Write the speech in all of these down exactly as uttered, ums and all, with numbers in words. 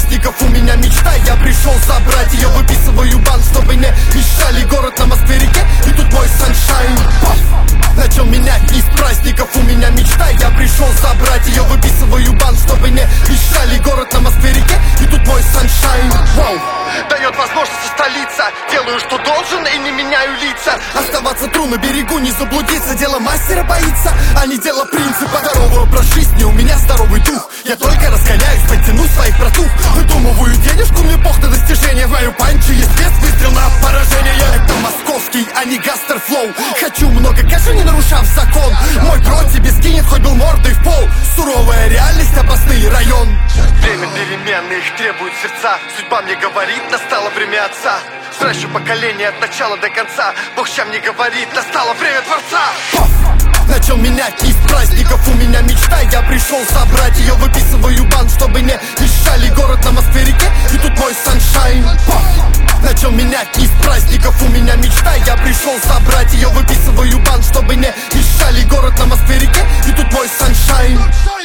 праздников у меня мечта. Я пришел забрать ее, выписываю бан, чтобы не мешали. Город на Москве-реке, и тут мой саншайн. Начал менять из праздников у меня мечта. Я пришел забрать ее, выписываю бан, чтобы не мешали. Город на Москве-реке, и тут мой саншайн. Воу. Дает возможность столица. Делаю, что должен, и не меняю лица. Оставаться тру на берегу, не заблудиться. Дело мастера боится, а не дело принципа. Здоровый образ жизни, у меня здоровый дух. Я только разгоняюсь, подтяну своих братух. Выдумываю денежку, мне пох на достижения. В мою панчу есть без выстрел на поражение. Это московский, а не гастерфлоу. Хочу много кэша, не нарушав закон. Мой бро тебе скинет, хоть был мордой в пол. Суровая реальность, опасный район. Время перемены, их требуют сердца. Судьба мне говорит, настало время отца. Взращу поколение от начала до конца. Бог ща мне говорит, настало время Творца. Начал менять из праздников у меня мечта. Я пришел собрать ее, выписываю бан, чтобы не мешали. Город на Москве-реке, и тут мой саншайн. Начал менять из праздников у меня мечта. Я пришел собрать ее, выписываю бан, чтобы не мешали. Город на Москве-реке, и тут мой саншайн.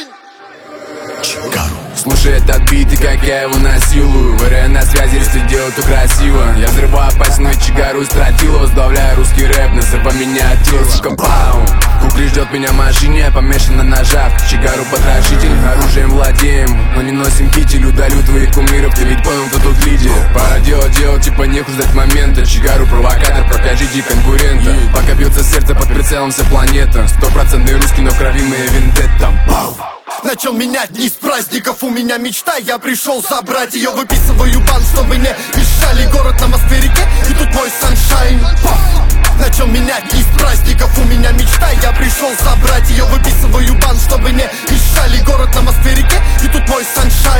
Слушай этот бит и как я его насилую. ВР на связи, если делаю, то красиво. Я взрываю опасную чигару и стратилу. Сдавляю русский рэп, называй меня Атил, сука, бау. Кукли ждет меня в машине, помешан на ножах. Чигару потрошитель, оружием владеем. Но не носим китель, удалю твоих кумиров. Ты ведь понял, кто тут лидер. Пора делать дело, типа нехуй ждать момента. Чигару провокатор, покажите конкурента. Пока бьется сердце, под прицелом вся планета. Стопроцентный русский, но в крови моя вендетта. Бау. Начал менять из праздников у меня мечта. Я пришел забрать ее, выписываю бан, чтобы не мешали. Город на Москве-реке, и тут мой саншайн. Начал менять из праздников у меня мечта. Я пришел забрать ее, выписываю бан, чтобы не мешали. Город на Москве-реке, и тут мой саншайн.